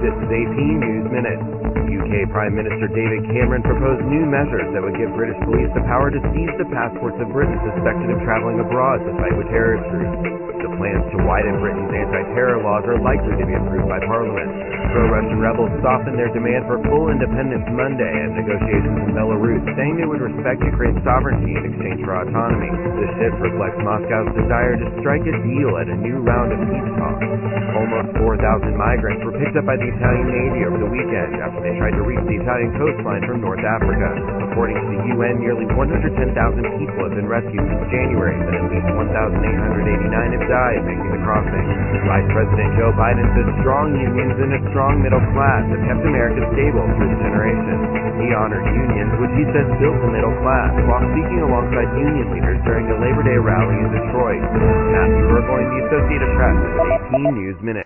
This is 18 News Minute. UK Prime Minister David Cameron proposed new measures that would give British police the power to seize the passports of Britons suspected of travelling abroad to fight with terrorist groups. The plans to widen Britain's anti-terror laws are likely to be approved by Parliament. Pro-Russian rebels softened their demand for full independence Monday and negotiations in Belarus, saying they would respect Ukraine's sovereignty in exchange for autonomy. The shift reflects Moscow's desire to strike a deal at a new round of peace talks. Almost 4,000 migrants were picked up by the Italian Navy over the weekend after they tried to reach the Italian coastline from North Africa. According to the UN, nearly 110,000 people have been rescued since January, but at least 1,889 have died making the crossing. Vice President Joe Biden says strong unions and a strong middle class have kept America stable through the generations. He honored unions, which he says built the middle class, while speaking alongside union leaders during the Labor Day rally in Detroit. Matthew Burgoyne, the Associated Press, 18 News Minute.